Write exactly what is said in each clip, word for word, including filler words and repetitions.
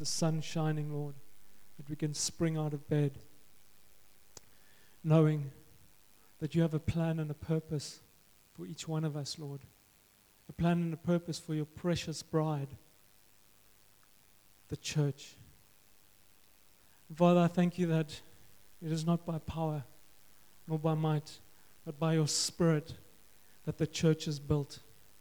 the sun shining, Lord, that we can spring out of bed knowing that you have a plan and a purpose for each one of us, Lord. A plan and a purpose for your precious bride, the church. Father, I thank you that it is not by power nor by might, but by your Spirit that the church is built.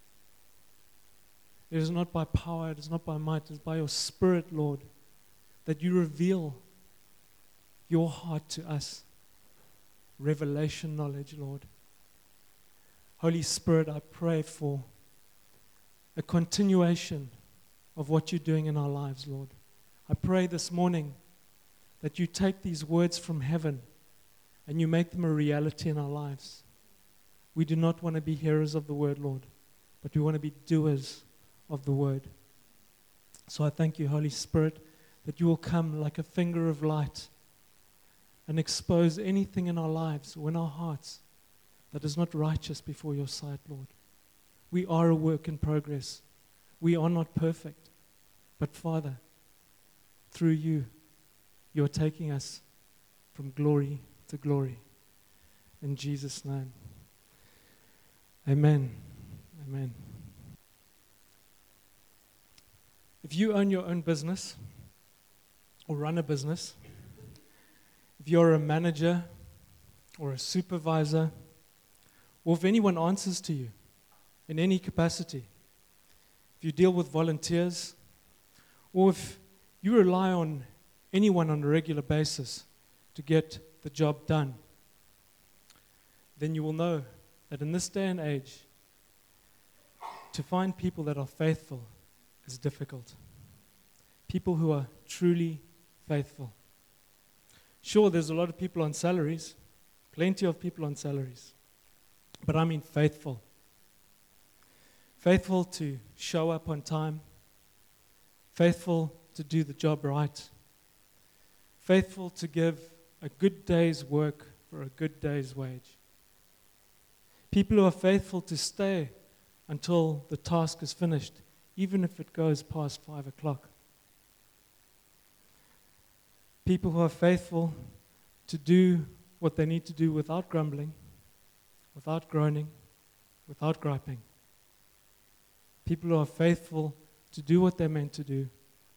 It is not by power, it is not by might, it is by your Spirit, Lord, that you reveal your heart to us. Revelation knowledge, Lord. Holy Spirit, I pray for a continuation of what you're doing in our lives, Lord. I pray this morning that you take these words from heaven and you make them a reality in our lives. We do not want to be hearers of the word, Lord, but we want to be doers of the word. So I thank you, Holy Spirit, that you will come like a finger of light and expose anything in our lives or in our hearts that is not righteous before your sight, Lord. We are a work in progress. We are not perfect. But Father, through you, you're taking us from glory to glory. In Jesus' name. Amen. Amen. If you own your own business or run a business, if you're a manager or a supervisor, or if anyone answers to you in any capacity, if you deal with volunteers, or if you rely on anyone on a regular basis to get the job done, then you will know that in this day and age, to find people that are faithful is difficult. People who are truly faithful. Sure, there's a lot of people on salaries, plenty of people on salaries, but I mean faithful. Faithful to show up on time, faithful to do the job right, faithful to give a good day's work for a good day's wage. People who are faithful to stay until the task is finished, even if it goes past five o'clock. People who are faithful to do what they need to do without grumbling, without groaning, without griping. People who are faithful to do what they're meant to do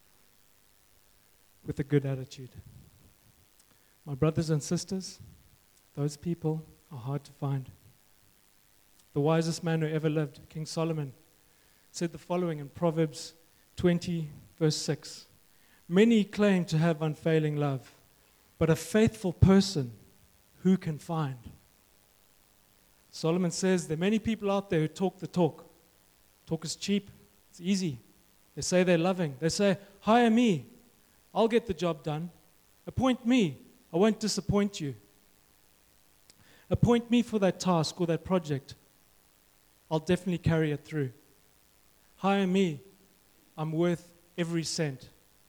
with a good attitude. My brothers and sisters, those people are hard to find. The wisest man who ever lived, King Solomon, said the following in Proverbs twenty, verse six. Many claim to have unfailing love, but a faithful person who can find? Solomon says there are many people out there who talk the talk. Talk is cheap. It's easy. They say they're loving. They say, hire me. I'll get the job done. Appoint me. I won't disappoint you. Appoint me for that task or that project. I'll definitely carry it through. Hire me. I'm worth every cent.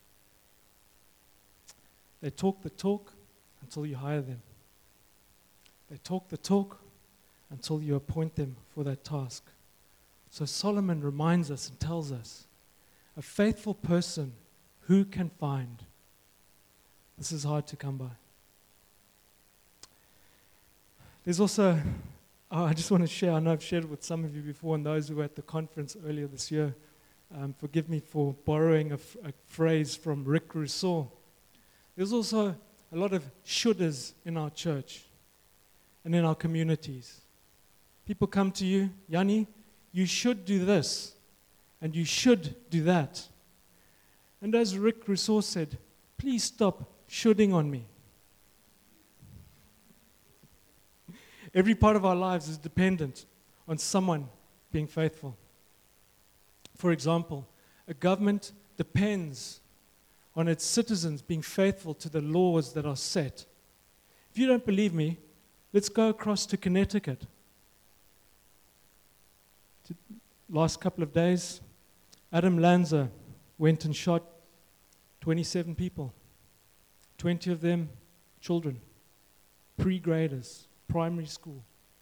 They talk the talk until you hire them. They talk the talk until you appoint them for that task. So Solomon reminds us and tells us, a faithful person who can find? This is hard to come by. There's also, oh, I just want to share, I know I've shared with some of you before and those who were at the conference earlier this year. Um, forgive me for borrowing a, f- a phrase from Rick Rousseau. There's also a lot of shouldas in our church and in our communities. People come to you, Yanni, you should do this, and you should do that. And as Rick Rousseau said, please stop shoulding on me. Every part of our lives is dependent on someone being faithful. For example, a government depends on its citizens being faithful to the laws that are set. If you don't believe me, let's go across to Connecticut. To last couple of days, Adam Lanza went and shot twenty-seven people, twenty of them children, pre-graders, primary school.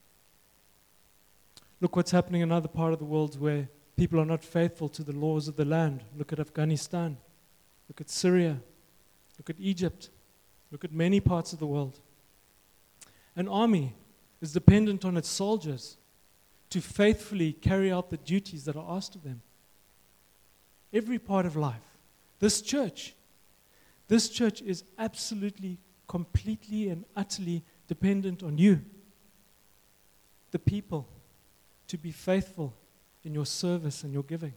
Look what's happening in another part of the world where people are not faithful to the laws of the land. Look at Afghanistan. Look at Syria. Look at Egypt. Look at many parts of the world. An army is dependent on its soldiers to faithfully carry out the duties that are asked of them. Every part of life. This church, this church is absolutely, completely, and utterly dependent on you, the people, to be faithful in your service and your giving.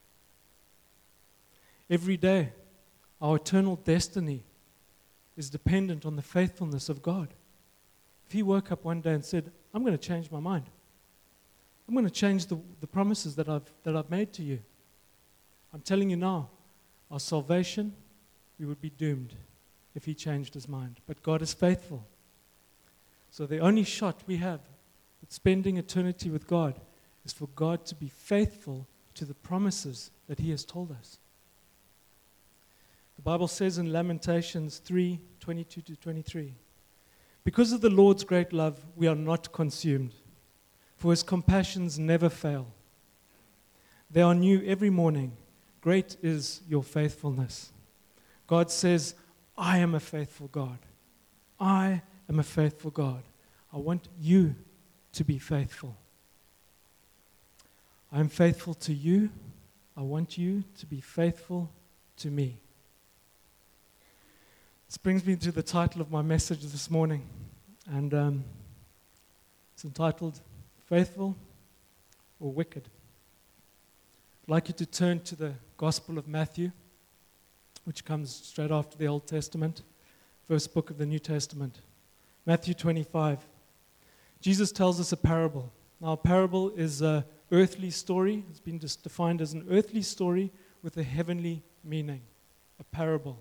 Every day, our eternal destiny is dependent on the faithfulness of God. If He woke up one day and said, I'm going to change my mind. I'm going to change the, the promises that I've, that I've made to you. I'm telling you now, our salvation, we would be doomed if He changed His mind. But God is faithful. So the only shot we have at spending eternity with God is for God to be faithful to the promises that He has told us. The Bible says in Lamentations three, twenty-two to twenty-three, because of the Lord's great love, we are not consumed, for His compassions never fail. They are new every morning. Great is your faithfulness. God says, I am a faithful God. I am a faithful God. I want you to be faithful. I am faithful to you. I want you to be faithful to me. This brings me to the title of my message this morning, and um, it's entitled, Faithful or Wicked? I'd like you to turn to the Gospel of Matthew, which comes straight after the Old Testament, first book of the New Testament. Matthew twenty-five. Jesus tells us a parable. Now, a parable is an earthly story. It's been just defined as an earthly story with a heavenly meaning. A parable.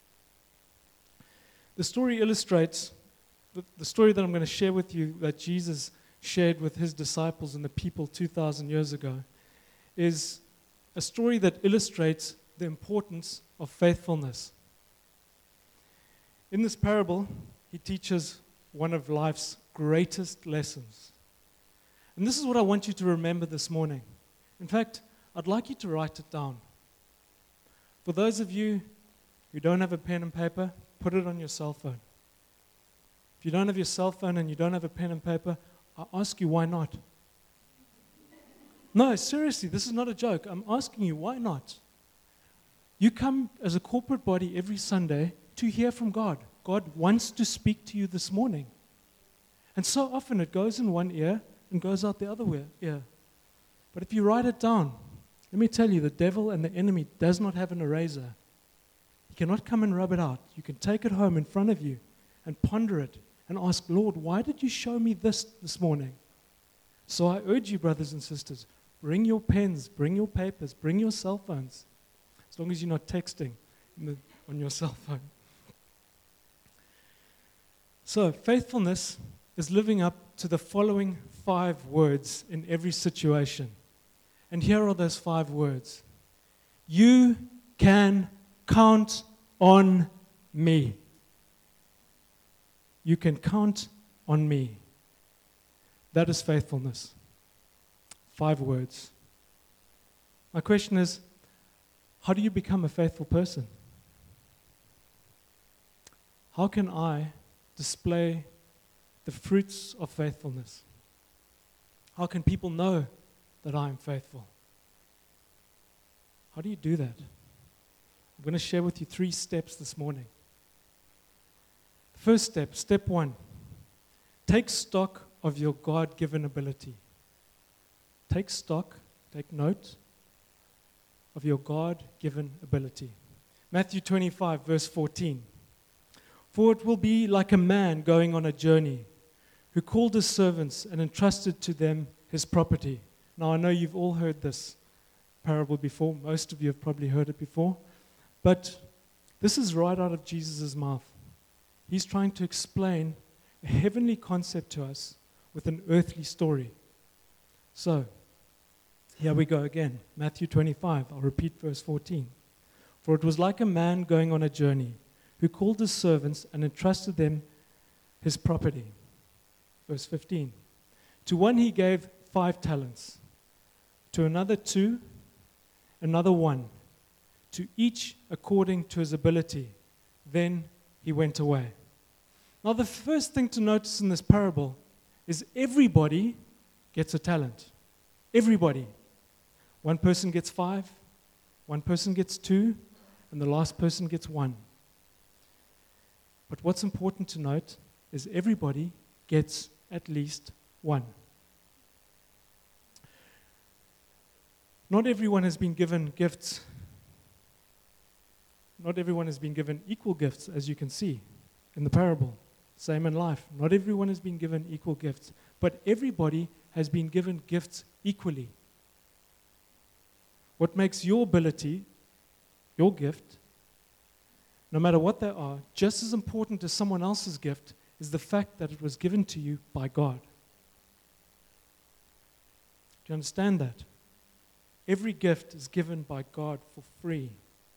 The story illustrates, the, the story that I'm going to share with you that Jesus shared with His disciples and the people two thousand years ago, is a story that illustrates the importance of faithfulness. In this parable, He teaches one of life's greatest lessons. And this is what I want you to remember this morning. In fact, I'd like you to write it down. For those of you who don't have a pen and paper, put it on your cell phone. If you don't have your cell phone and you don't have a pen and paper, I ask you, why not? No, seriously, this is not a joke. I'm asking you, why not? You come as a corporate body every Sunday to hear from God. God wants to speak to you this morning. And so often it goes in one ear and goes out the other ear. But if you write it down, let me tell you, the devil and the enemy does not have an eraser. He cannot come and rub it out. You can take it home in front of you and ponder it and ask, Lord, why did you show me this this morning? So I urge you, brothers and sisters, bring your pens, bring your papers, bring your cell phones, as long as you're not texting in the, on your cell phone. So faithfulness is living up to the following five words in every situation. And here are those five words. You can count on me. You can count on me. That is faithfulness. Five words. My question is, how do you become a faithful person? How can I display the fruits of faithfulness? How can people know that I am faithful? How do you do that? I'm going to share with you three steps this morning. First step, step one, take stock of your God-given ability. Take stock, take note of your God-given ability. Matthew twenty-five, verse fourteen. For it will be like a man going on a journey who called his servants and entrusted to them his property. Now, I know you've all heard this parable before. Most of you have probably heard it before. But this is right out of Jesus' mouth. He's trying to explain a heavenly concept to us with an earthly story. So, here we go again. Matthew twenty-five. I'll repeat verse fourteen. For it was like a man going on a journey who called his servants and entrusted them his property. Verse fifteen. To one he gave five talents, to another two, another one, to each according to his ability. Then he went away. Now, the first thing to notice in this parable is everybody gets a talent. Everybody. One person gets five, one person gets two, and the last person gets one. But what's important to note is everybody gets at least one. Not everyone has been given gifts. Not everyone has been given equal gifts, as you can see in the parable. Same in life. Not everyone has been given equal gifts, but everybody has been given gifts equally. What makes your ability, your gift, no matter what they are, just as important as someone else's gift is the fact that it was given to you by God. Do you understand that? Every gift is given by God for free.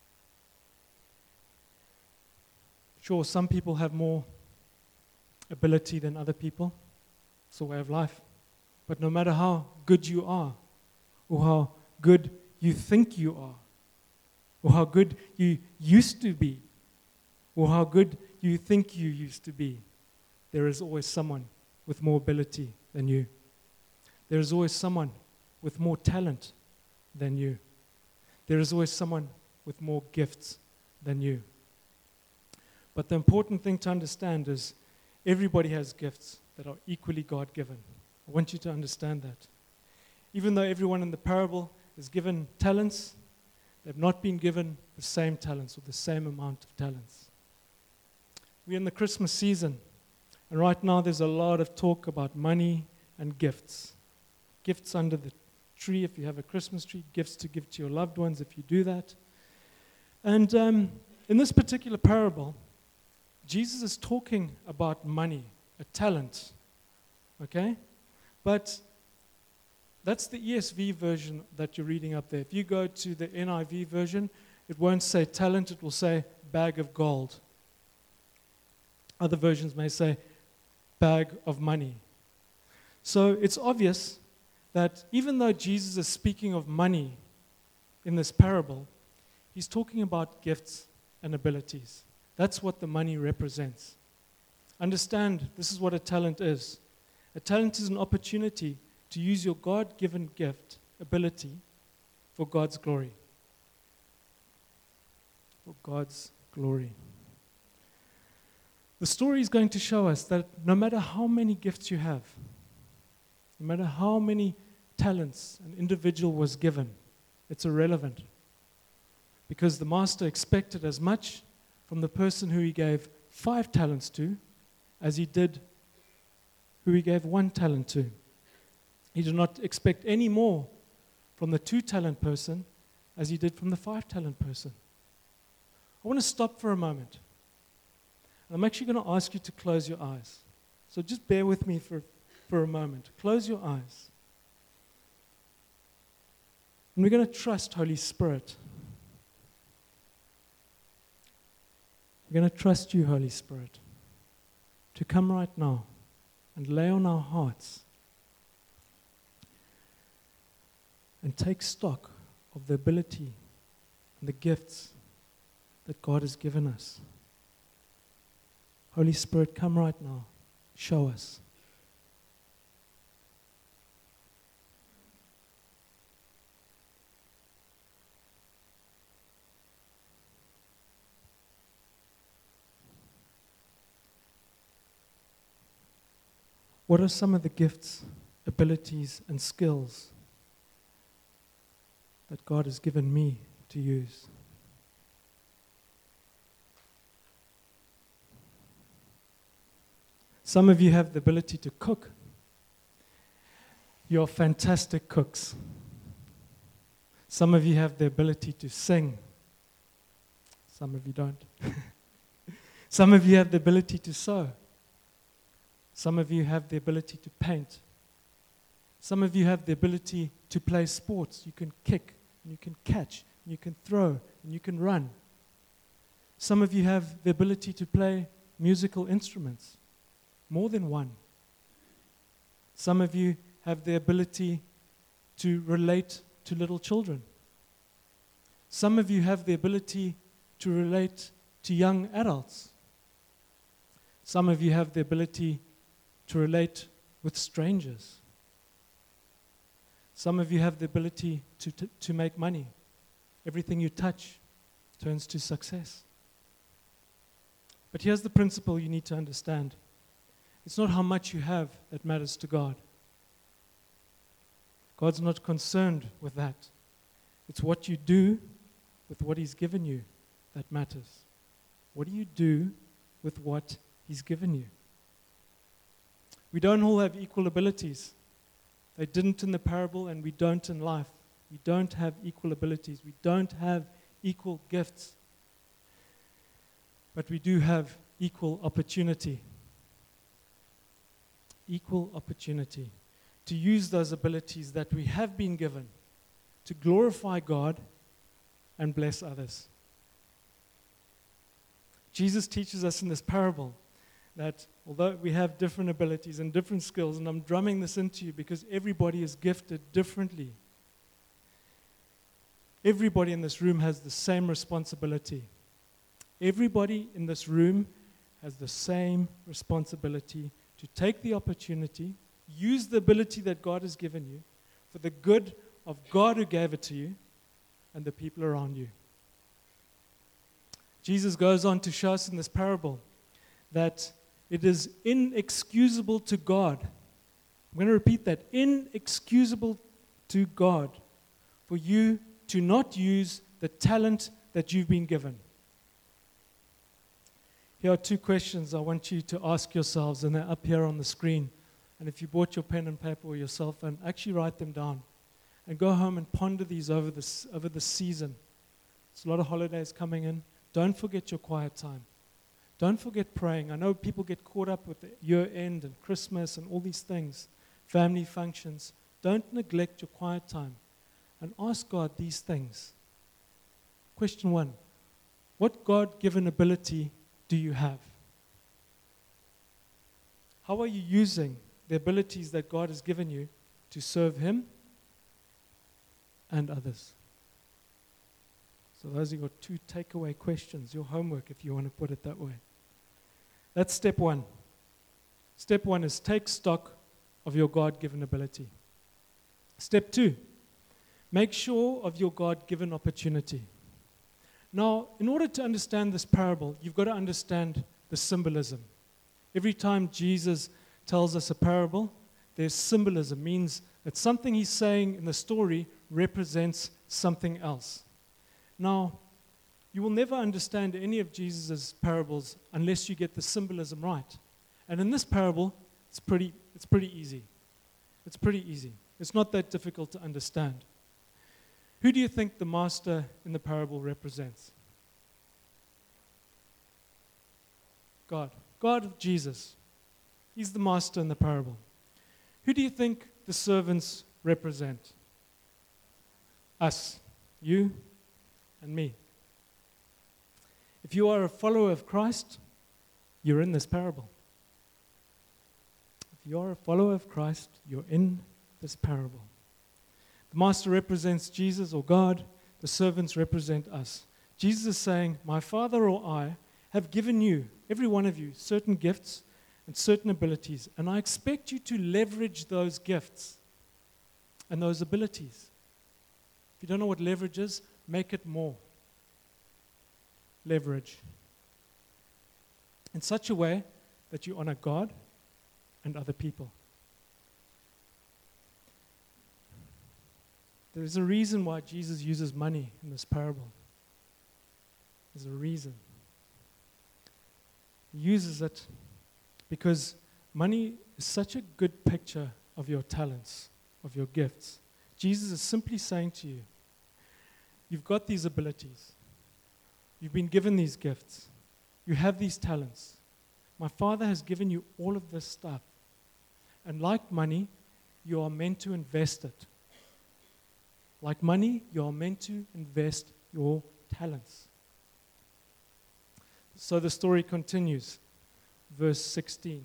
Sure, some people have more ability than other people. It's a way of life. But no matter how good you are, or how good you think you are, or how good you used to be, or how good you think you used to be, there is always someone with more ability than you. There is always someone with more talent than you. There is always someone with more gifts than you. But the important thing to understand is everybody has gifts that are equally God-given. I want you to understand that. Even though everyone in the parable is given talents, they've not been given the same talents or the same amount of talents. We're in the Christmas season, and right now there's a lot of talk about money and gifts. Gifts under the tree if you have a Christmas tree, gifts to give to your loved ones if you do that. And um, in this particular parable, Jesus is talking about money, a talent, okay? But that's the E S V version that you're reading up there. If you go to the N I V version, it won't say talent, it will say bag of gold. Other versions may say bag of money. So it's obvious that even though Jesus is speaking of money in this parable, he's talking about gifts and abilities. That's what the money represents. Understand, this is what a talent is. A talent is an opportunity to use your God-given gift, ability, for God's glory. For God's glory. The story is going to show us that no matter how many gifts you have, no matter how many talents an individual was given, it's irrelevant. Because the master expected as much from the person who he gave five talents to as he did who he gave one talent to. He did not expect any more from the two-talent person as he did from the five-talent person. I want to stop for a moment. And I'm actually going to ask you to close your eyes. So just bear with me for, for a moment. Close your eyes. And we're going to trust Holy Spirit. We're going to trust you, Holy Spirit, to come right now and lay on our hearts and take stock of the ability and the gifts that God has given us. Holy Spirit, come right now. Show us. What are some of the gifts, abilities, and skills that God has given me to use? Some of you have the ability to cook. You're fantastic cooks. Some of you have the ability to sing. Some of you don't. Some of you have the ability to sew. Some of you have the ability to paint. Some of you have the ability to play sports. You can kick, and you can catch, and you can throw, and you can run. Some of you have the ability to play musical instruments, more than one. Some of you have the ability to relate to little children. Some of you have the ability to relate to young adults. Some of you have the ability to relate with strangers. Some of you have the ability to, to, to make money. Everything you touch turns to success. But here's the principle you need to understand. It's not how much you have that matters to God. God's not concerned with that. It's what you do with what He's given you that matters. What do you do with what He's given you? We don't all have equal abilities. They didn't in the parable, and we don't in life. We don't have equal abilities. We don't have equal gifts. But we do have equal opportunity. Equal opportunity to use those abilities that we have been given to glorify God and bless others. Jesus teaches us in this parable that although we have different abilities and different skills, and I'm drumming this into you because everybody is gifted differently. Everybody in this room has the same responsibility. Everybody in this room has the same responsibility to take the opportunity, use the ability that God has given you for the good of God who gave it to you and the people around you. Jesus goes on to show us in this parable that it is inexcusable to God. I'm going to repeat that. Inexcusable to God for you to not use the talent that you've been given. Here are two questions I want you to ask yourselves, and they're up here on the screen. And if you bought your pen and paper or your cell phone, actually write them down and go home and ponder these over this over the season. There's a lot of holidays coming in. Don't forget your quiet time. Don't forget praying. I know people get caught up with the year end and Christmas and all these things, family functions. Don't neglect your quiet time and ask God these things. Question one, what God-given ability do you have? How are you using the abilities that God has given you to serve Him and others? So those are your two takeaway questions, your homework, if you want to put it that way. That's step one. Step one is take stock of your God-given ability. Step two, make sure of your God-given opportunity. Now, in order to understand this parable, you've got to understand the symbolism. Every time Jesus tells us a parable, there's symbolism. It means that something He's saying in the story represents something else. Now, you will never understand any of Jesus' parables unless you get the symbolism right. And in this parable, it's pretty, it's pretty easy. It's pretty easy. It's not that difficult to understand. Who do you think the master in the parable represents? God. God, Jesus. He's the master in the parable. Who do you think the servants represent? Us. You and me. If you are a follower of Christ, you're in this parable. If you are a follower of Christ, you're in this parable. The master represents Jesus or God. The servants represent us. Jesus is saying, my Father or I have given you, every one of you, certain gifts and certain abilities, and I expect you to leverage those gifts and those abilities. If you don't know what leverage is, make it more. Leverage. In such a way that you honor God and other people. There is a reason why Jesus uses money in this parable. There's a reason. He uses it because money is such a good picture of your talents, of your gifts. Jesus is simply saying to you, you've got these abilities. You've been given these gifts. You have these talents. My Father has given you all of this stuff. And like money, you are meant to invest it. Like money, you are meant to invest your talents. So the story continues. Verse sixteen.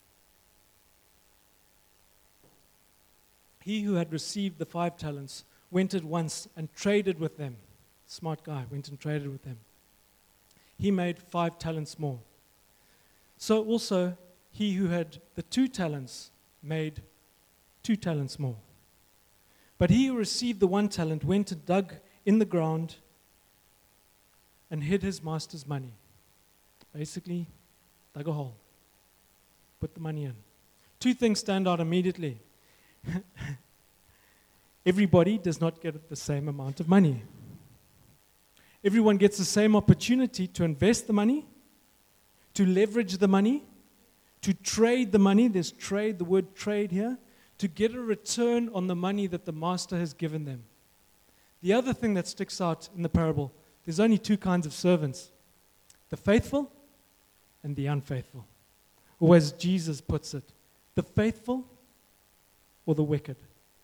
He who had received the five talents went at once and traded with them. Smart guy, went and traded with them. He made five talents more. So also, he who had the two talents made two talents more. But he who received the one talent went and dug in the ground and hid his master's money. Basically, dug a hole. Put the money in. Two things stand out immediately. Everybody does not get the same amount of money. Everyone gets the same opportunity to invest the money, to leverage the money, to trade the money. There's trade, the word trade here, to get a return on the money that the master has given them. The other thing that sticks out in the parable, there's only two kinds of servants, the faithful and the unfaithful. Or as Jesus puts it, the faithful or the wicked.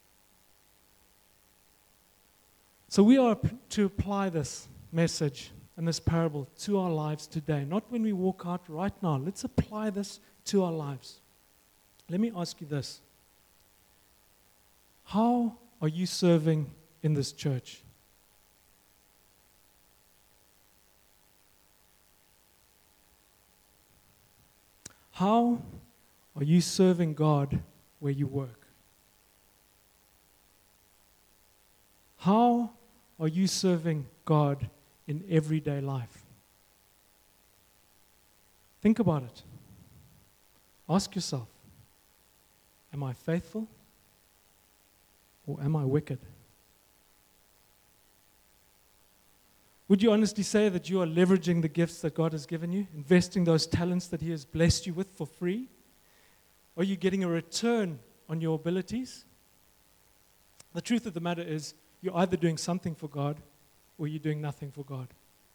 So we are to apply this message and this parable to our lives today, not when we walk out right now. Let's apply this to our lives. Let me ask you this. How are you serving in this church? How are you serving God where you work? How are you serving God in everyday life? Think about it. Ask yourself, am I faithful or am I wicked? Would you honestly say that you are leveraging the gifts that God has given you, investing those talents that He has blessed you with for free? Are you getting a return on your abilities? The truth of the matter is, you're either doing something for God or you're doing nothing for God.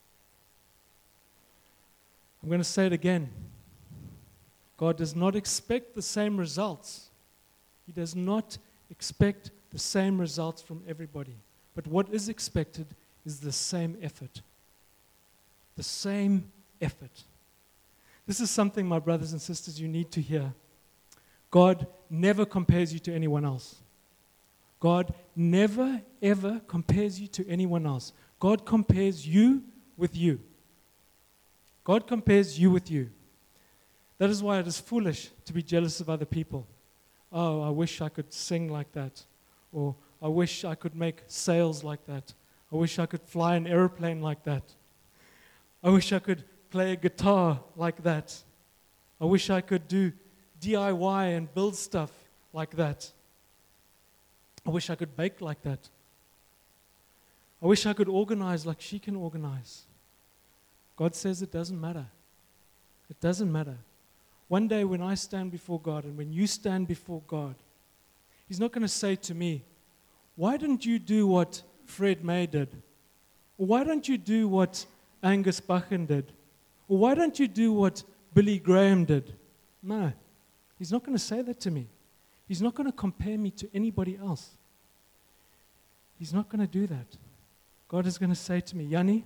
I'm going to say it again. God does not expect the same results. He does not expect the same results from everybody. But what is expected is the same effort. The same effort. This is something, my brothers and sisters, you need to hear. God never compares you to anyone else. God never, ever compares you to anyone else. God compares you with you. God compares you with you. That is why it is foolish to be jealous of other people. Oh, I wish I could sing like that. Or I wish I could make sales like that. I wish I could fly an airplane like that. I wish I could play a guitar like that. I wish I could do D I Y and build stuff like that. I wish I could bake like that. I wish I could organize like she can organize. God says it doesn't matter. It doesn't matter. One day when I stand before God and when you stand before God, He's not going to say to me, why didn't you do what Fred May did? Or why don't you do what Angus Buchan did? Or why don't you do what Billy Graham did? No. He's not going to say that to me. He's not going to compare me to anybody else. He's not going to do that. God is going to say to me, Yanni,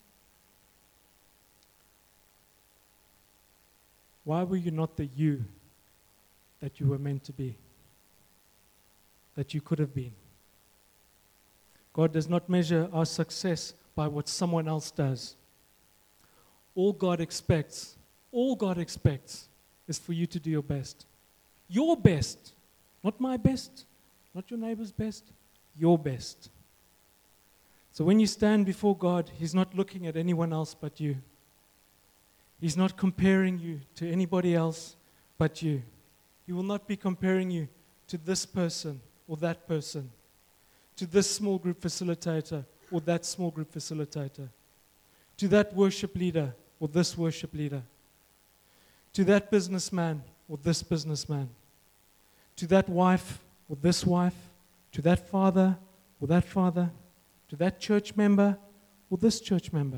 why were you not the you that you were meant to be? That you could have been? God does not measure our success by what someone else does. All God expects, all God expects is for you to do your best. Your best. Not my best, not your neighbor's best, your best. So when you stand before God, He's not looking at anyone else but you. He's not comparing you to anybody else but you. He will not be comparing you to this person or that person, to this small group facilitator or that small group facilitator, to that worship leader or this worship leader, to that businessman or this businessman, to that wife or this wife, to that father or that father, to that church member or this church member.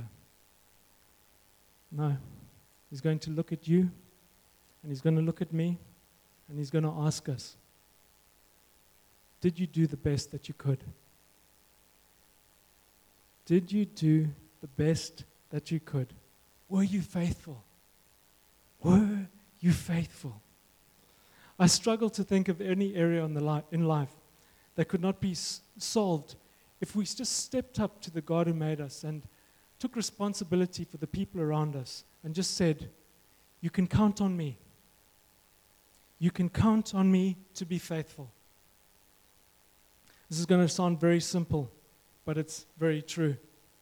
No. He's going to look at you, and He's going to look at me, and He's going to ask us, did you do the best that you could? Did you do the best that you could? Were you faithful? Were you faithful? I struggle to think of any area in, the li- in life that could not be s- solved if we just stepped up to the God who made us and took responsibility for the people around us and just said, you can count on me. You can count on me to be faithful. This is going to sound very simple, but it's very true.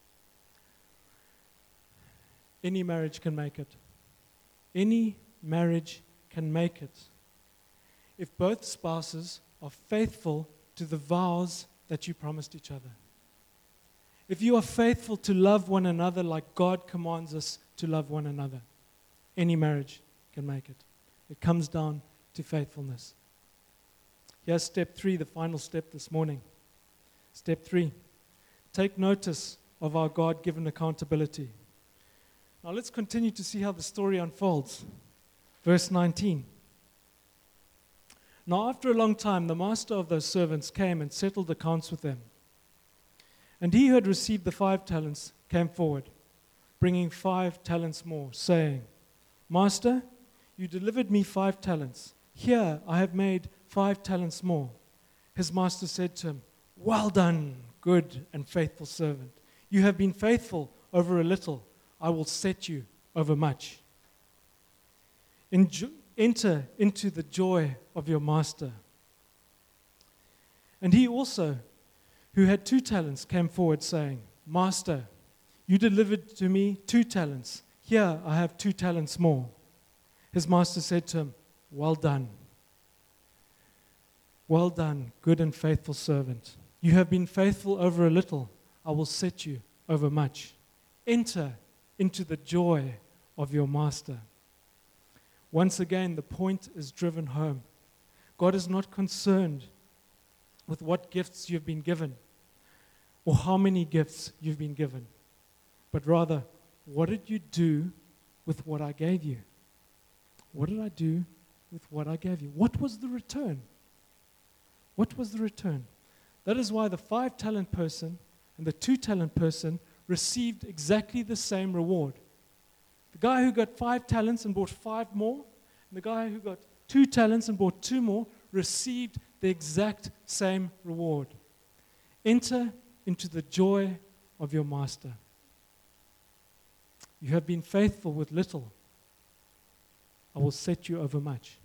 Any marriage can make it. Any marriage can make it. If both spouses are faithful to the vows that you promised each other. If you are faithful to love one another like God commands us to love one another, any marriage can make it. It comes down to faithfulness. Here's step three, the final step this morning. Step three, take notice of our God-given accountability. Now let's continue to see how the story unfolds. Verse nineteen. Now after a long time, the master of those servants came and settled accounts with them. And he who had received the five talents came forward, bringing five talents more, saying, Master, you delivered me five talents. Here I have made five talents more. His master said to him, Well done, good and faithful servant. You have been faithful over a little. I will set you over much. Enjo- enter into the joy of your master. And he also, who had two talents, came forward saying, Master, you delivered to me two talents. Here I have two talents more. His master said to him, Well done. Well done, good and faithful servant. You have been faithful over a little. I will set you over much. Enter into the joy of your master. Once again, the point is driven home. God is not concerned with what gifts you've been given or how many gifts you've been given, but rather, what did you do with what I gave you? What did I do with what I gave you? What was the return? What was the return? That is why the five-talent person and the two-talent person received exactly the same reward. The guy who got five talents and brought five more, and the guy who got two talents and brought two more, received the exact same reward. Enter into the joy of your master. You have been faithful with little. I will set you over much.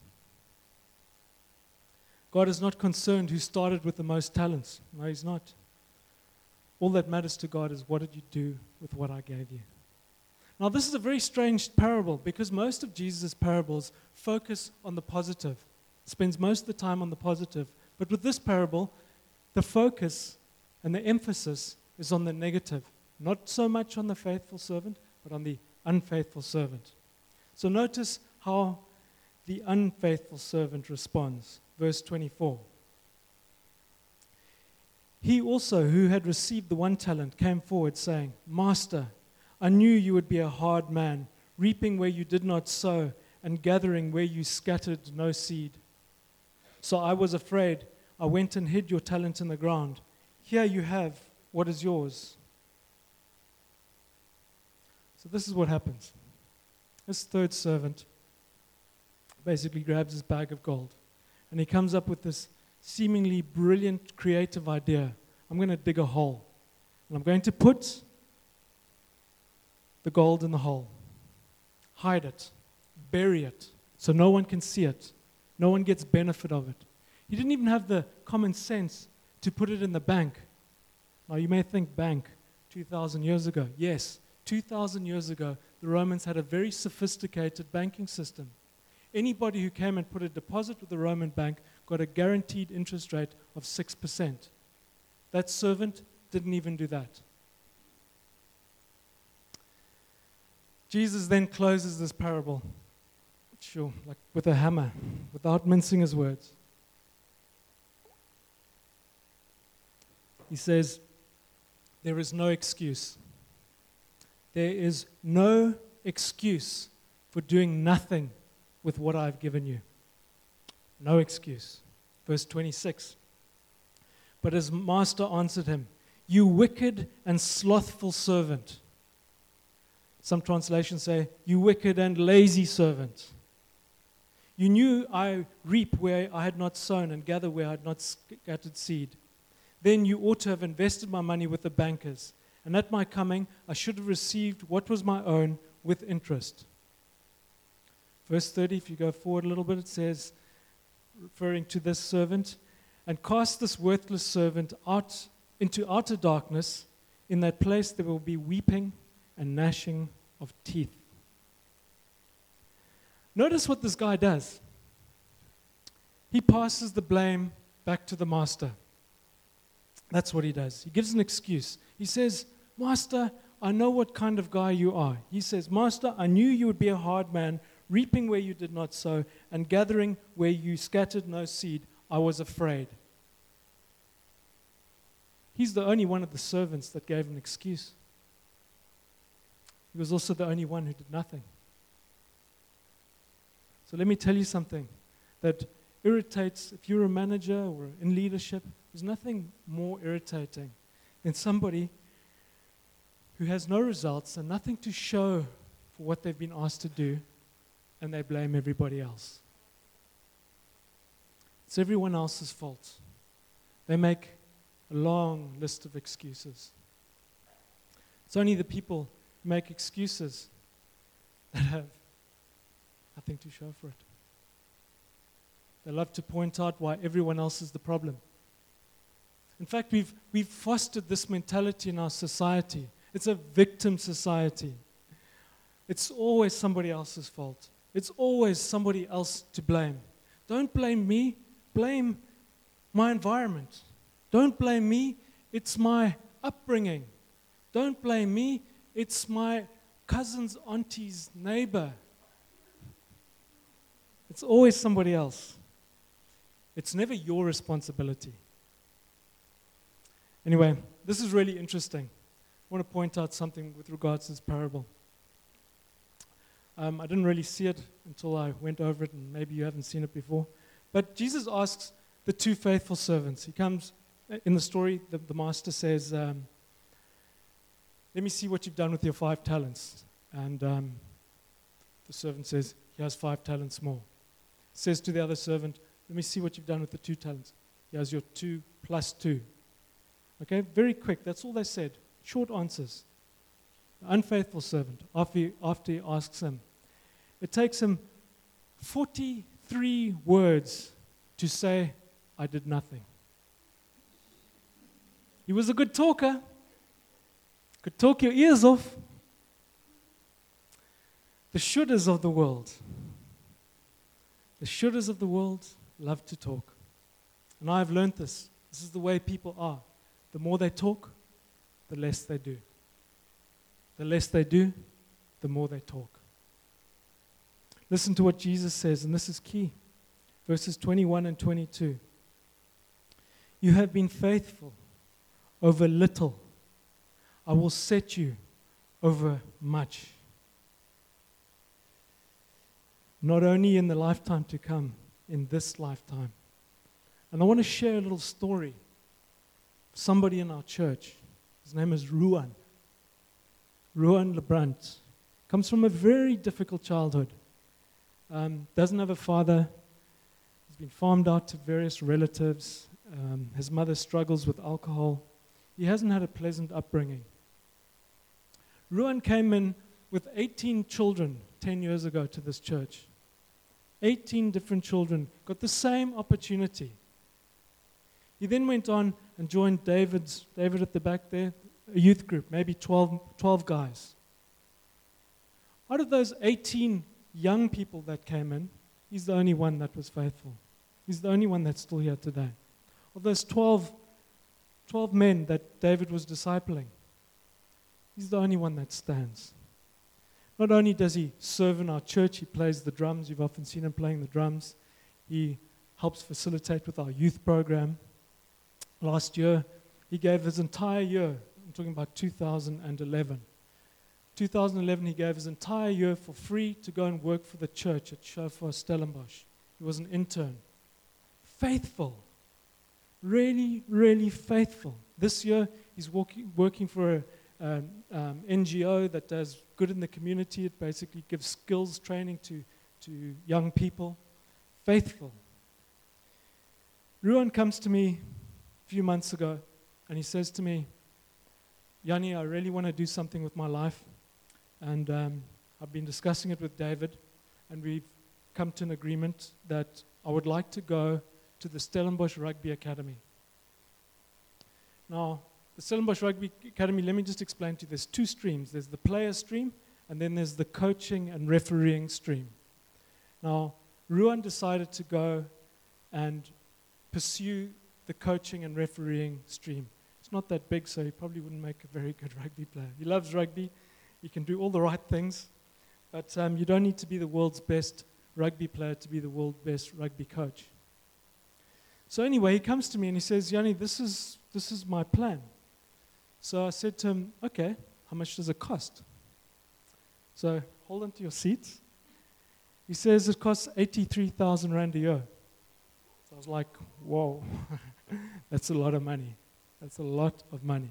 God is not concerned who started with the most talents. No, He's not. All that matters to God is, what did you do with what I gave you? Now, this is a very strange parable because most of Jesus' parables focus on the positive, spends most of the time on the positive. But with this parable, the focus and the emphasis is on the negative, not so much on the faithful servant, but on the unfaithful servant. So notice how the unfaithful servant responds. Verse twenty-four. He also, who had received the one talent, came forward saying, Master, I knew you would be a hard man, reaping where you did not sow and gathering where you scattered no seed. So I was afraid. I went and hid your talent in the ground. Here you have what is yours. So this is what happens. This third servant basically grabs his bag of gold and he comes up with this seemingly brilliant, creative idea. I'm going to dig a hole and I'm going to put the gold in the hole, hide it, bury it, so no one can see it. No one gets benefit of it. He didn't even have the common sense to put it in the bank. Now you may think bank two thousand years ago. Yes, two thousand years ago, the Romans had a very sophisticated banking system. Anybody who came and put a deposit with the Roman bank got a guaranteed interest rate of six percent. That servant didn't even do that. Jesus then closes this parable, sure, like with a hammer, without mincing his words. He says, there is no excuse. There is no excuse for doing nothing with what I've given you. No excuse. Verse twenty-six. But his master answered him, you wicked and slothful servant. Some translations say, you wicked and lazy servant. You knew I reap where I had not sown and gather where I had not scattered seed. Then you ought to have invested my money with the bankers, and at my coming I should have received what was my own with interest. Verse thirty, if you go forward a little bit, it says, referring to this servant, and cast this worthless servant out into outer darkness. In that place there will be weeping and gnashing of teeth. Notice what this guy does. He passes the blame back to the master. That's what he does. He gives an excuse. He says, Master, I know what kind of guy you are. He says, Master, I knew you would be a hard man, reaping where you did not sow, and gathering where you scattered no seed. I was afraid. He's the only one of the servants that gave an excuse. He was also the only one who did nothing. So let me tell you something that irritates, if you're a manager or in leadership, there's nothing more irritating than somebody who has no results and nothing to show for what they've been asked to do, and they blame everybody else. It's everyone else's fault. They make a long list of excuses. It's only the people who make excuses that have nothing to show for it. They love to point out why everyone else is the problem. In fact, we've, we've fostered this mentality in our society. It's a victim society. It's always somebody else's fault. It's always somebody else to blame. Don't blame me, blame my environment. Don't blame me, it's my upbringing. Don't blame me, it's my cousin's auntie's neighbor. It's always somebody else. It's never your responsibility. Anyway, this is really interesting. I want to point out something with regards to this parable. Um, I didn't really see it until I went over it, and maybe you haven't seen it before. But Jesus asks the two faithful servants. He comes in the story, the, the master says, um, let me see what you've done with your five talents. And um, the servant says, he has five talents more. Says to the other servant, let me see what you've done with the two talents. He has your two plus two. Okay, very quick. That's all they said. Short answers. The unfaithful servant, after he, after he asks him, it takes him forty-three words to say, I did nothing. He was a good talker. Could talk your ears off. The shouldas of the world. The shouldas of the world love to talk. And I've learned this. This is the way people are. The more they talk, the less they do. The less they do, the more they talk. Listen to what Jesus says, and this is key. Verses twenty-one and twenty-two. You have been faithful over little. I will set you over much. Not only in the lifetime to come, in this lifetime. And I want to share a little story. Somebody in our church. His name is Ruan. Ruan Lebrant. Comes from a very difficult childhood. Um, doesn't have a father. He's been farmed out to various relatives. Um, his mother struggles with alcohol. He hasn't had a pleasant upbringing. Ruan came in with eighteen children ten years ago to this church. eighteen different children got the same opportunity. He then went on and joined David's, David at the back there, a youth group, maybe twelve, twelve guys. Out of those eighteen young people that came in, he's the only one that was faithful. He's the only one that's still here today. Of those twelve, twelve men that David was discipling, he's the only one that stands. Not only does he serve in our church, he plays the drums. You've often seen him playing the drums. He helps facilitate with our youth program. Last year, he gave his entire year, I'm talking about two thousand eleven. two thousand eleven, he gave his entire year for free to go and work for the church at Shofar Stellenbosch. He was an intern. Faithful. Really, really faithful. This year, he's working, working for a um, um, N G O that does good in the community. It basically gives skills training to, to young people. Faithful. Ruan comes to me a few months ago, and he says to me, Yanni, I really want to do something with my life. And um, I've been discussing it with David, and we've come to an agreement that I would like to go to the Stellenbosch Rugby Academy. Now, the Stellenbosch Rugby Academy, let me just explain to you, there's two streams. There's the player stream, and then there's the coaching and refereeing stream. Now, Ruan decided to go and pursue the coaching and refereeing stream. It's not that big, so he probably wouldn't make a very good rugby player. He loves rugby. He can do all the right things, but um, you don't need to be the world's best rugby player to be the world's best rugby coach. So anyway, he comes to me and he says, Yanni, this is, this is my plan. So I said to him, okay, how much does it cost? So hold on to your seats. He says it costs eighty-three thousand rand a year. So I was like, whoa, that's a lot of money. That's a lot of money.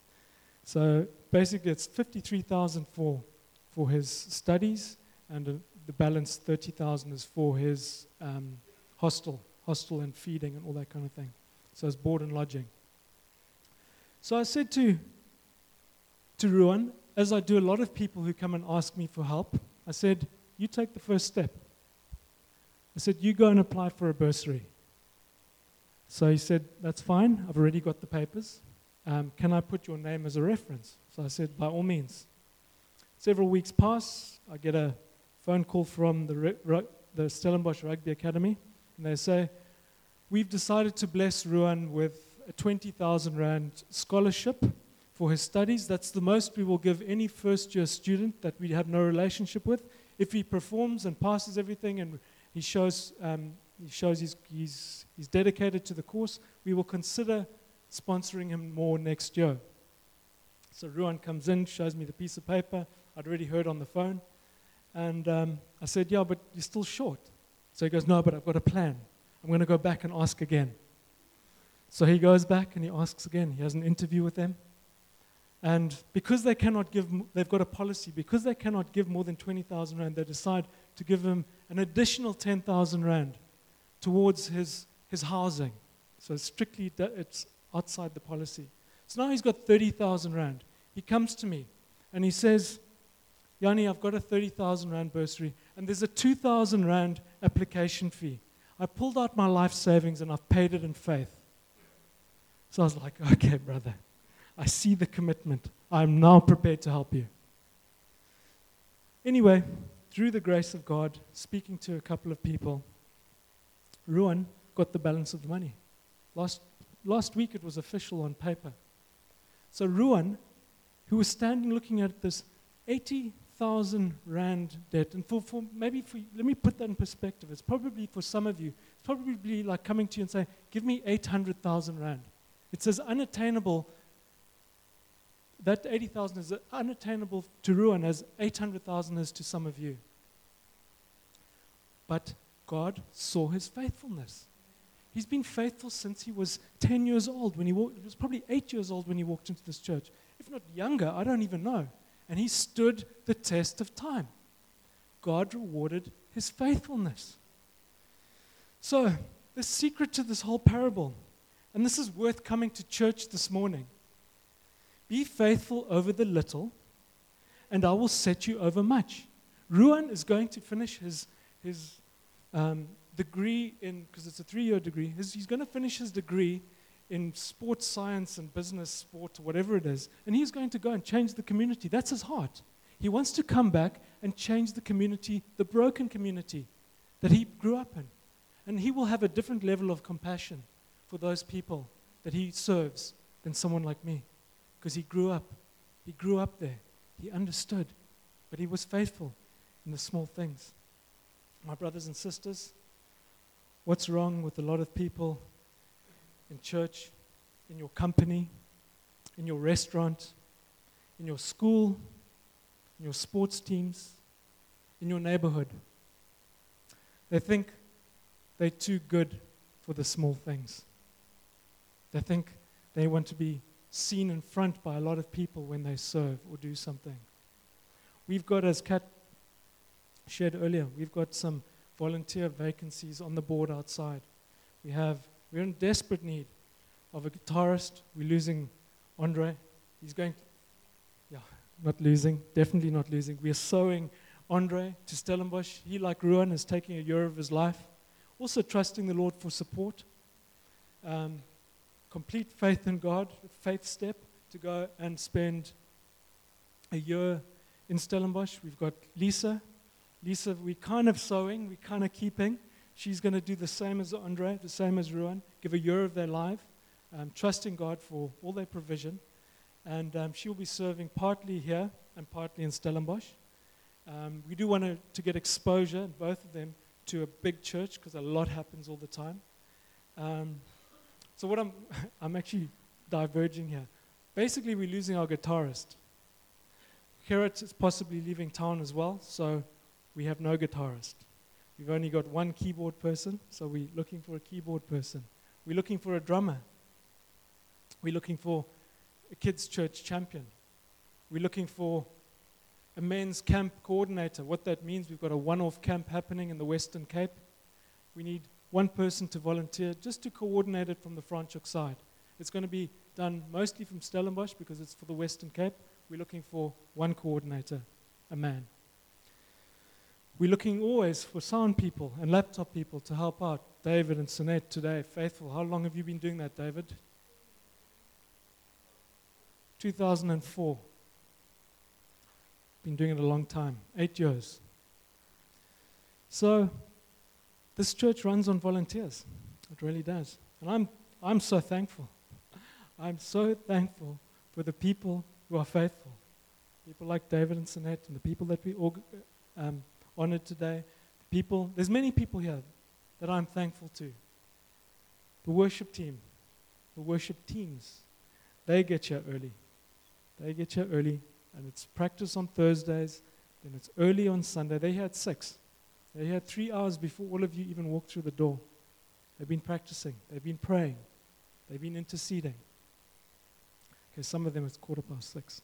So basically it's fifty-three thousand for for his studies, and uh, the balance thirty thousand is for his um, hostel, hostel and feeding and all that kind of thing. So it's board and lodging. So I said to to Ruan, as I do a lot of people who come and ask me for help, I said, you take the first step. I said, you go and apply for a bursary. So he said, that's fine, I've already got the papers. Um, can I put your name as a reference? So I said, by all means. Several weeks pass, I get a phone call from the, re- ru- the Stellenbosch Rugby Academy, and they say, we've decided to bless Ruan with a twenty thousand rand scholarship for his studies. That's the most we will give any first-year student that we have no relationship with. If he performs and passes everything and he shows, um, he shows he's, he's, he's dedicated to the course, we will consider sponsoring him more next year. So Ruan comes in, shows me the piece of paper I'd already heard on the phone. And um, I said, yeah, but you're still short. So he goes, no, but I've got a plan. I'm going to go back and ask again. So he goes back and he asks again. He has an interview with them. And because they cannot give, they've got a policy, because they cannot give more than twenty thousand rand, they decide to give him an additional ten thousand rand towards his, his housing. So it's strictly, it's outside the policy. So now he's got thirty thousand rand. He comes to me and he says, Yanni, I've got a thirty thousand rand bursary and there's a two thousand rand application fee. I pulled out my life savings and I've paid it in faith. So I was like, okay, brother, I see the commitment. I'm now prepared to help you. Anyway, through the grace of God, speaking to a couple of people, Ruan got the balance of the money. Last, last week it was official on paper. So Ruan, who was standing looking at this eighty thousand rand debt, and for, for maybe for, let me put that in perspective. It's probably for some of you, it's probably like coming to you and saying, give me eight hundred thousand rand. It's as unattainable, that eighty thousand is unattainable to Ruan as eight hundred thousand is to some of you. But God saw his faithfulness. He's been faithful since he was ten years old. When he walked, he was probably eight years old when he walked into this church. If not younger, I don't even know. And he stood the test of time. God rewarded his faithfulness. So, the secret to this whole parable, and this is worth coming to church this morning. Be faithful over the little, and I will set you over much. Ruan is going to finish his, his um, degree in, because it's a three-year degree, his, he's going to finish his degree in sports science and business, sport, whatever it is, and he's going to go and change the community. That's his heart. He wants to come back and change the community, the broken community that he grew up in. And he will have a different level of compassion for those people that he serves than someone like me, because he grew up. He grew up there. He understood, but he was faithful in the small things. My brothers and sisters, what's wrong with a lot of people in church, in your company, in your restaurant, in your school, in your sports teams, in your neighborhood? They think they're too good for the small things. They think they want to be seen in front by a lot of people when they serve or do something. We've got, as Kat shared earlier, we've got some volunteer vacancies on the board outside. We have, we're in desperate need of a guitarist. We're losing Andre. He's going to, yeah, not losing, definitely not losing. We are sowing Andre to Stellenbosch. He, like Ruan, is taking a year of his life. Also trusting the Lord for support. Um, complete faith in God, faith step to go and spend a year in Stellenbosch. We've got Lisa. Lisa, we're kind of sowing, we're kind of keeping. She's going to do the same as Andre, the same as Ruan, give a year of their life, um, trusting God for all their provision. And um, she'll be serving partly here and partly in Stellenbosch. Um, we do want to, to get exposure, both of them, to a big church because a lot happens all the time. Um, so what I'm, I'm actually diverging here. Basically, we're losing our guitarist. Gerrit is possibly leaving town as well, so we have no guitarist. We've only got one keyboard person, so we're looking for a keyboard person. We're looking for a drummer. We're looking for a kids' church champion. We're looking for a men's camp coordinator. What that means, we've got a one-off camp happening in the Western Cape. We need one person to volunteer just to coordinate it from the Franschhoek side. It's going to be done mostly from Stellenbosch because it's for the Western Cape. We're looking for one coordinator, a man. We're looking always for sound people and laptop people to help out. David and Sunette today, faithful. How long have you been doing that, David? two thousand four. Been doing it a long time, eight years. So this church runs on volunteers. It really does. And I'm, I'm so thankful. I'm so thankful for the people who are faithful. People like David and Sunette and the people that we org- um, honored today. People, there's many people here that I'm thankful to. The worship team, the worship teams, they get here early. They get here early, and it's practice on Thursdays, then it's early on Sunday. They're here at six. They're here three hours before all of you even walk through the door. They've been practicing. They've been praying. They've been interceding. Okay, some of them it's quarter past six.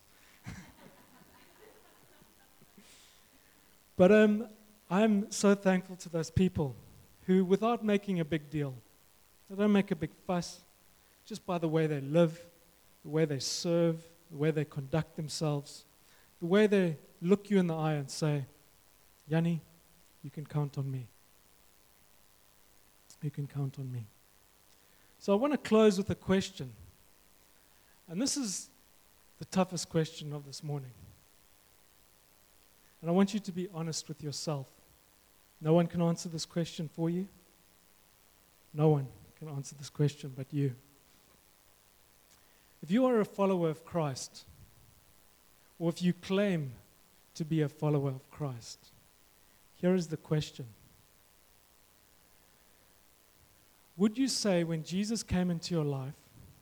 But um, I'm so thankful to those people who, without making a big deal, they don't make a big fuss, just by the way they live, the way they serve, the way they conduct themselves, the way they look you in the eye and say, Yanni, you can count on me. You can count on me. So I want to close with a question. And this is the toughest question of this morning. And I want you to be honest with yourself. No one can answer this question for you. No one can answer this question but you. If you are a follower of Christ, or if you claim to be a follower of Christ, here is the question. Would you say when Jesus came into your life,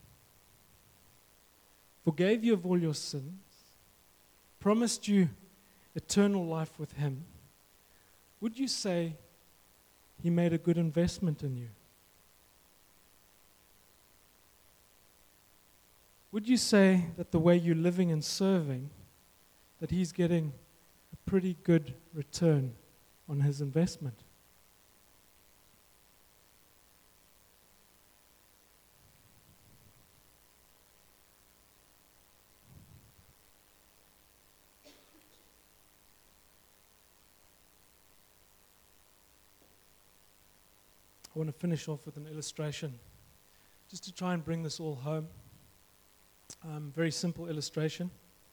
forgave you of all your sins, promised you eternal life with Him, would you say He made a good investment in you? Would you say that the way you're living and serving, that He's getting a pretty good return on His investment? I want to finish off with an illustration, just to try and bring this all home. Um, very simple illustration.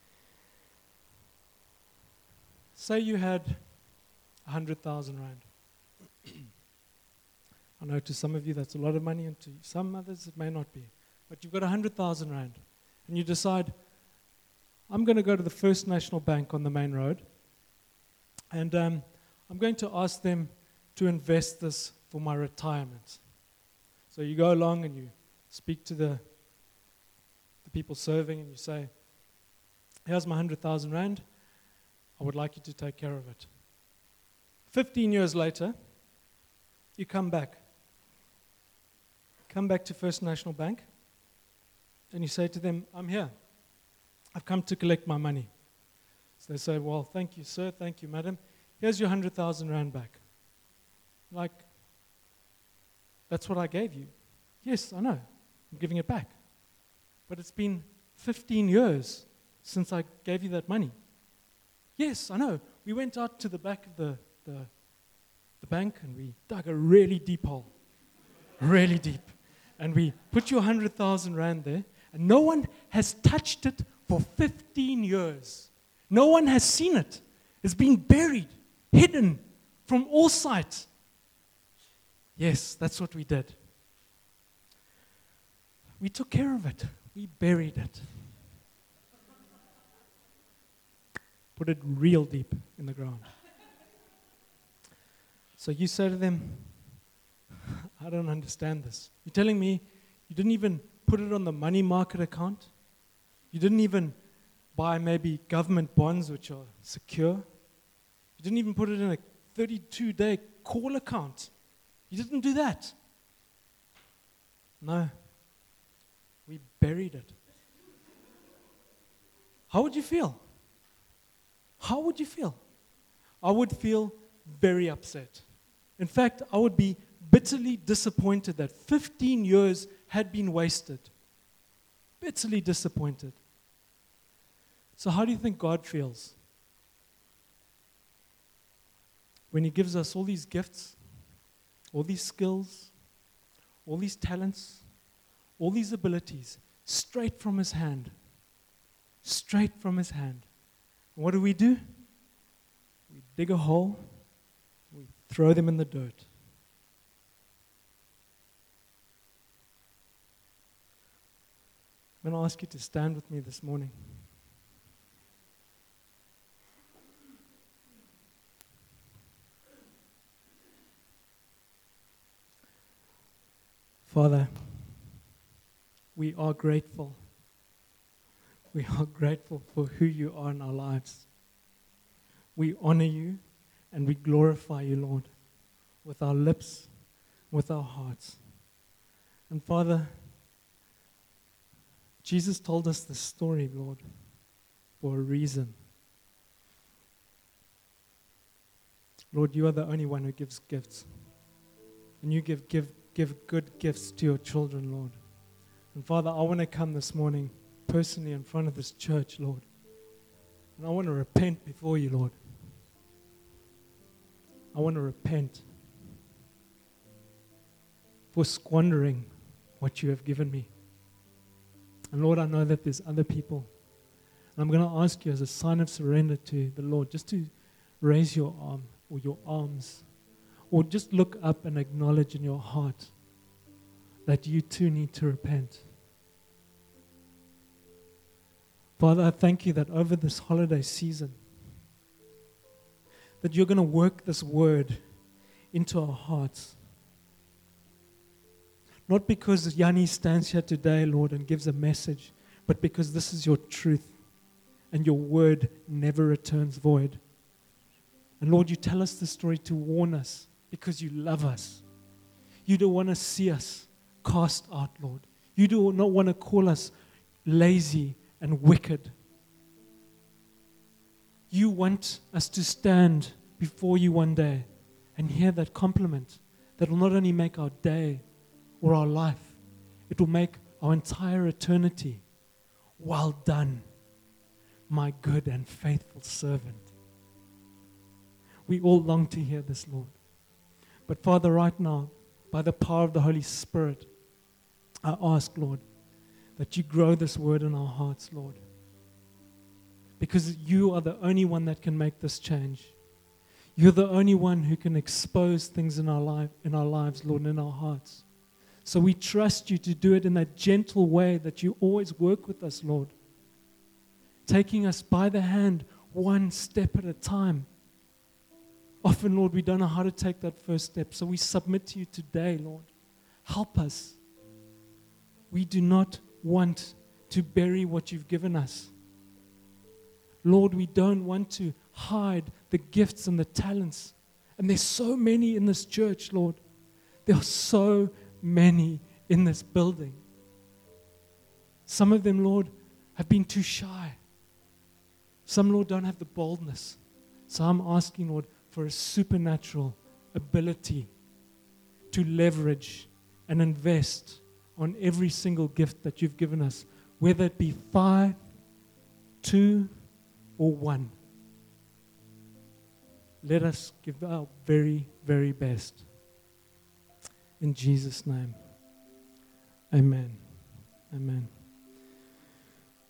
Say you had one hundred thousand rand. I know to some of you that's a lot of money, and to some others it may not be. But you've got one hundred thousand rand, and you decide, I'm going to go to the First National Bank on the main road, and um, I'm going to ask them to invest this for my retirement. So you go along and you speak to the the people serving, and you say, here's my one hundred thousand rand. I would like you to take care of it. Fifteen years later, you come back. Come back to First National Bank, and you say to them, I'm here. I've come to collect my money. So they say, well, thank you, sir. Thank you, madam. Here's your one hundred thousand rand back. Like, that's what I gave you. Yes, I know. I'm giving it back. But it's been fifteen years since I gave you that money. Yes, I know. We went out to the back of the, the, the bank and we dug a really deep hole. Really deep. And we put your one hundred thousand rand there, and no one has touched it for fifteen years. No one has seen it. It's been buried, hidden from all sight. Yes, that's what we did. We took care of it. We buried it. Put it real deep in the ground. So you say to them, I don't understand this. You're telling me you didn't even put it on the money market account? You didn't even buy maybe government bonds which are secure? You didn't even put it in a thirty-two day call account? You didn't do that? No. We buried it. How would you feel? How would you feel? I would feel very upset. In fact, I would be bitterly disappointed that fifteen years had been wasted. Bitterly disappointed. So how do you think God feels? When He gives us all these gifts, all these skills, all these talents, all these abilities, straight from His hand. Straight from His hand. And what do we do? We dig a hole, we throw them in the dirt. I'm going to ask you to stand with me this morning. Father, we are grateful. We are grateful for who you are in our lives. We honor you and we glorify you, Lord, with our lips, with our hearts. And Father, Jesus told us this story, Lord, for a reason. Lord, you are the only one who gives gifts. And you give, give, give good gifts to your children, Lord. And Father, I want to come this morning personally in front of this church, Lord. And I want to repent before you, Lord. I want to repent for squandering what you have given me. And Lord, I know that there's other people. And I'm going to ask you as a sign of surrender to the Lord, just to raise your arm or your arms, or just look up and acknowledge in your heart that you too need to repent. Father, I thank you that over this holiday season, that you're going to work this word into our hearts. Not because Yanni stands here today, Lord, and gives a message, but because this is your truth and your word never returns void. And Lord, you tell us this story to warn us because you love us. You don't want to see us cast out, Lord. You do not want to call us lazy and wicked. You want us to stand before you one day and hear that compliment that will not only make our day or our life, it will make our entire eternity. Well done, my good and faithful servant. We all long to hear this, Lord. But Father, right now, by the power of the Holy Spirit, I ask, Lord, that you grow this word in our hearts, Lord. Because you are the only one that can make this change. You're the only one who can expose things in our life, in our lives, Lord, and in our hearts. So we trust you to do it in that gentle way that you always work with us, Lord. Taking us by the hand one step at a time. Often, Lord, we don't know how to take that first step. So we submit to you today, Lord. Help us. We do not want to bury what you've given us. Lord, we don't want to hide the gifts and the talents. And there's so many in this church, Lord. There are so many in this building. Some of them, Lord, have been too shy. Some, Lord, don't have the boldness. So I'm asking, Lord, for a supernatural ability to leverage and invest on every single gift that you've given us, whether it be five, two, or one. Let us give our very, very best. In Jesus' name, amen. Amen.